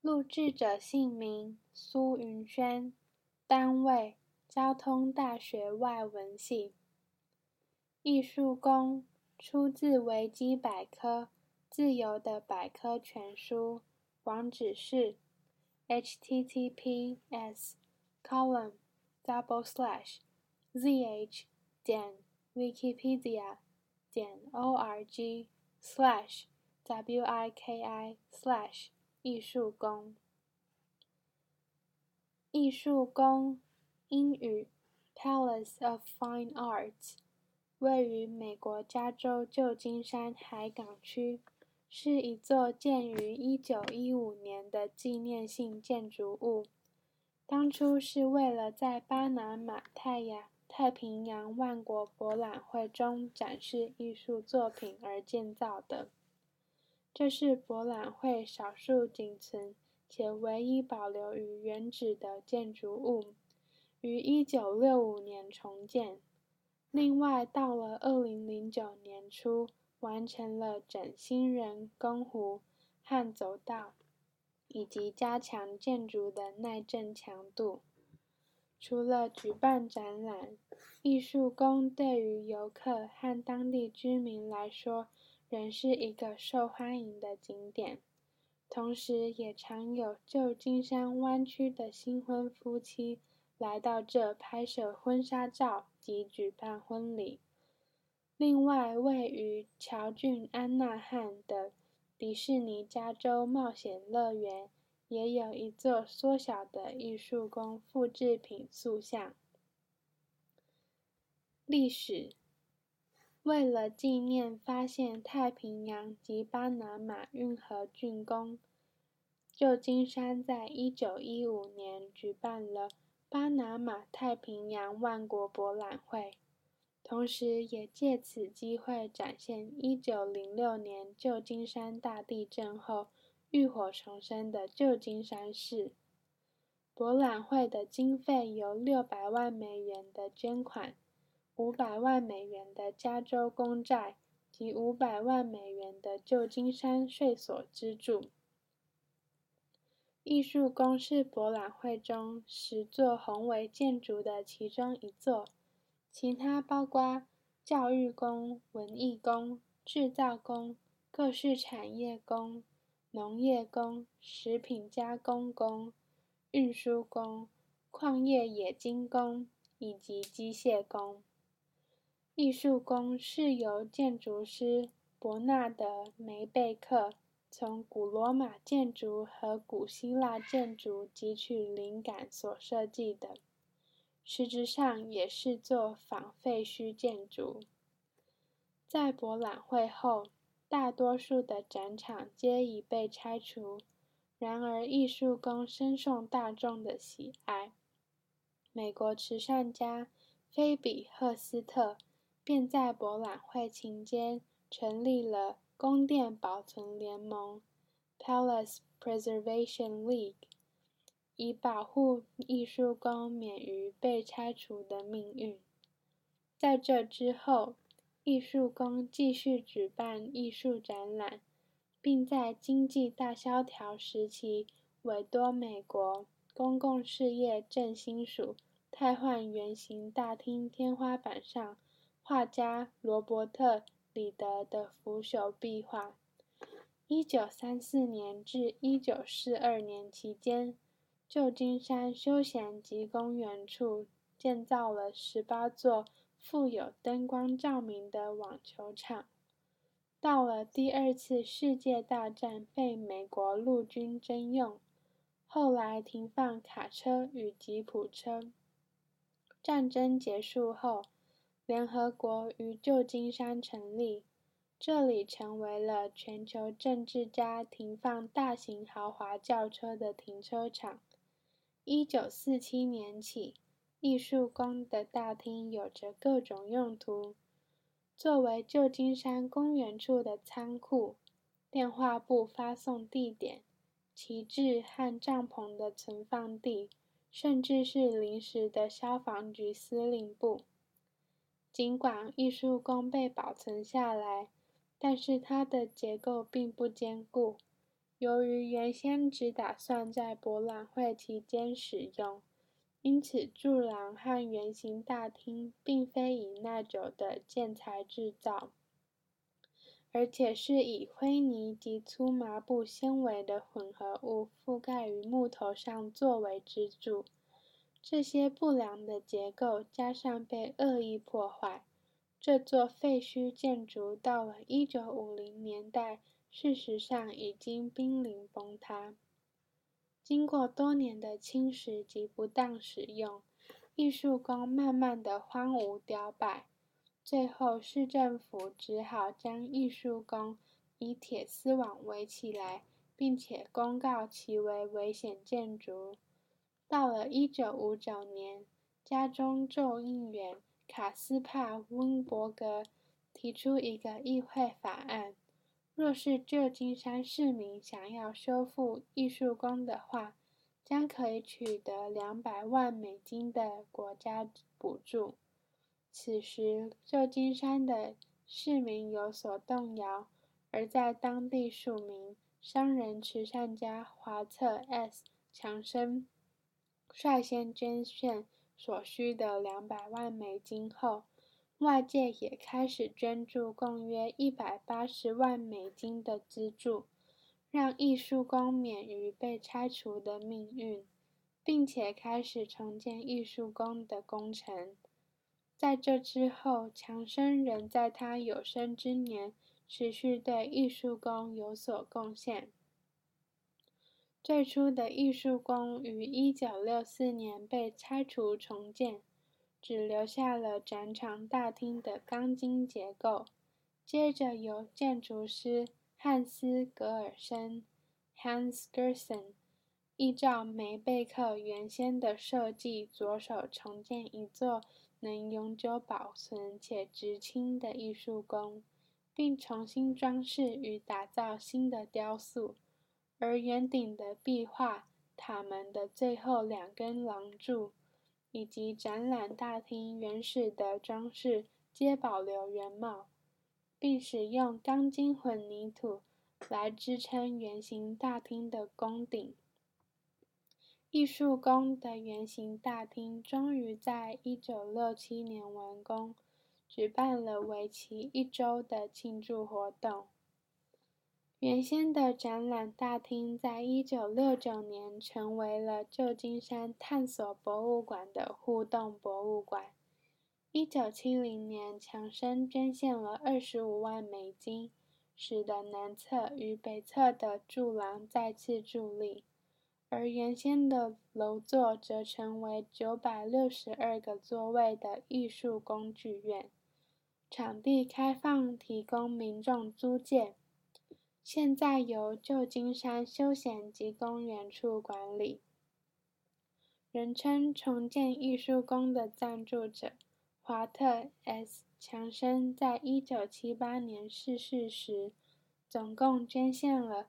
录制者姓名：苏云轩，单位：交通大学外文系。艺术宫出自维基百科，自由的百科全书，网址是 https://zh.wikipedia.org/wiki/ 艺术宫。艺术宫，英语 Palace of Fine Arts， 位于美国加州旧金山海港区，是一座建于1915年的纪念性建筑物。当初是为了在巴拿马太平洋万国博览会中展示艺术作品而建造的。这是博览会少数仅存且唯一保留于原址的建筑物，于1965年重建。另外，到了2009年初，完成了整新人工湖和走道，以及加强建筑的耐震强度。除了举办展览，艺术宫对于游客和当地居民来说，仍是一个受欢迎的景点。同时也常有旧金山湾区的新婚夫妻来到这拍摄婚纱照及举办婚礼。另外，位于乔郡安纳汉的迪士尼加州冒险乐园也有一座缩小的艺术宫复制品塑像。历史：为了纪念发现太平洋及巴拿马运河竣工，旧金山在1915年举办了巴拿马太平洋万国博览会，同时也借此机会展现1906年旧金山大地震后浴火重生的旧金山市。博览会的经费由600万美元的捐款、500万美元的加州公债及500万美元的旧金山税所资助。艺术宫是博览会中10座宏伟建筑的其中一座，其他包括教育宫、文艺宫、制造宫、各式产业宫、农业宫、食品加工宫、运输宫、矿业冶金宫以及机械宫。艺术宫是由建筑师伯纳德·梅贝克从古罗马建筑和古希腊建筑汲取灵感所设计的，实质上也是座仿废墟建筑。在博览会后，大多数的展场皆已被拆除，然而艺术宫深受大众的喜爱。美国慈善家菲比·赫斯特便在博览会期间成立了宫殿保存联盟 Palace Preservation League， 以保护艺术宫免于被拆除的命运。在这之后，艺术宫继续举办艺术展览，并在经济大萧条时期委托美国公共事业振兴署汰换圆形大厅天花板上画家罗伯特·里德的腐朽壁画。1934年至1942年期间，旧金山休闲及公园处建造了18座富有灯光照明的网球场。到了第二次世界大战被美国陆军征用，后来停放卡车与吉普车。战争结束后，联合国于旧金山成立，这里成为了全球政治家停放大型豪华轿车的停车场。1947年起，艺术宫的大厅有着各种用途，作为旧金山公园处的仓库、电话簿发送地点、旗帜和帐篷的存放地，甚至是临时的消防局司令部。尽管艺术宫被保存下来，但是它的结构并不坚固， 由于原先只打算在博览会期间使用，因此柱廊和圆形大厅并非以耐久的建材制造，而且是以灰泥及粗麻布纤维的混合物覆盖于木头上作为支柱。这些不良的结构加上被恶意破坏，这座废墟建筑到了1950年代，事实上已经濒临崩塌。经过多年的侵蚀及不当使用，艺术宫慢慢的荒芜凋败。最后，市政府只好将艺术宫以铁丝网围起来，并且公告其为危险建筑。到了1959年，家中众议员卡斯帕·温伯格提出一个议会法案，若是旧金山市民想要修复艺术宫的话，将可以取得200万美金的国家补助。此时，旧金山的市民有所动摇，而在当地署名、商人、慈善家华特 ·S. 强生率先捐献所需的200万美金后，外界也开始捐助共约180万美金的资助，让艺术宫免于被拆除的命运，并且开始重建艺术宫的工程。在这之后，强生仍在他有生之年持续对艺术宫有所贡献。最初的艺术宫于1964年被拆除重建，只留下了展场大厅的钢筋结构。接着由建筑师汉斯·格尔森 （Hans Gerson） 依照梅贝克原先的设计着手重建一座能永久保存且直清的艺术宫，并重新装饰与打造新的雕塑。而圆顶的壁画、塔门的最后2根廊柱，以及展览大厅原始的装饰皆保留原貌，并使用钢筋混凝土来支撑圆形大厅的宫顶。艺术宫的圆形大厅终于在1967年完工，举办了为期1周的庆祝活动。原先的展览大厅在1969年成为了旧金山探索博物馆的互动博物馆。1970年，强生捐献了25万美金，使得南侧与北侧的柱廊再次伫立，而原先的楼座则成为962个座位的艺术工剧院，场地开放提供民众租借。现在由旧金山休闲及公园处管理。人称重建艺术宫的赞助者华特 ·S. 强生在1978年逝世时，总共捐献了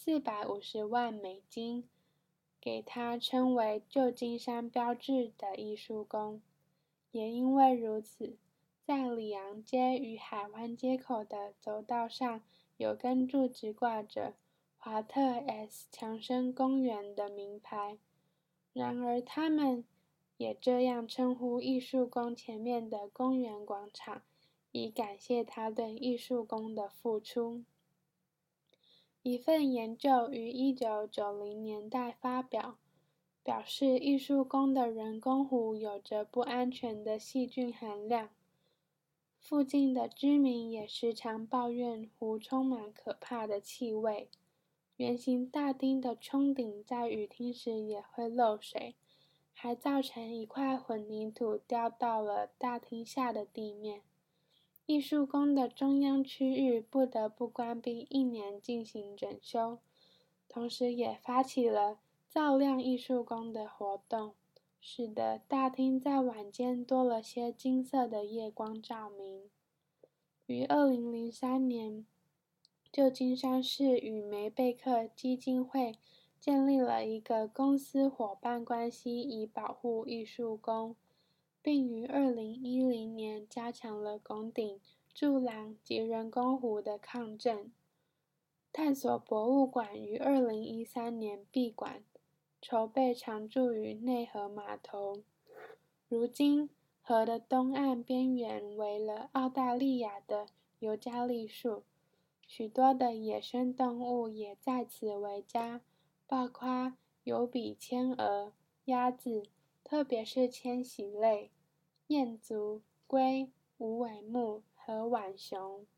450万美金，给他称为旧金山标志的艺术宫。也因为如此，在里昂街与海湾街口的走道上有根柱子挂着华特 ·S. 强生公园的名牌。然而他们也这样称呼艺术宫前面的公园广场，以感谢他对艺术宫的付出。一份研究于1990年代发表，表示艺术宫的人工湖有着不安全的细菌含量。附近的居民也时常抱怨湖充满可怕的气味。圆形大厅的穹顶在雨天时也会漏水，还造成一块混凝土掉到了大厅下的地面。艺术宫的中央区域不得不关闭1年进行整修，同时也发起了照亮艺术宫的活动，使得大厅在晚间多了些金色的夜光照明。于2003年，旧金山市与梅贝克基金会建立了一个公私伙伴关系，以保护艺术宫，并于2010年加强了拱顶、柱廊及人工湖的抗震。 探索博物馆于2013年闭馆，筹备常驻于内河码头。如今，河的东岸边缘为了澳大利亚的尤加利树，许多的野生动物也在此为家，包括有比天鹅、鸭子，特别是迁徙类、雁足、龟、无尾目和浣熊。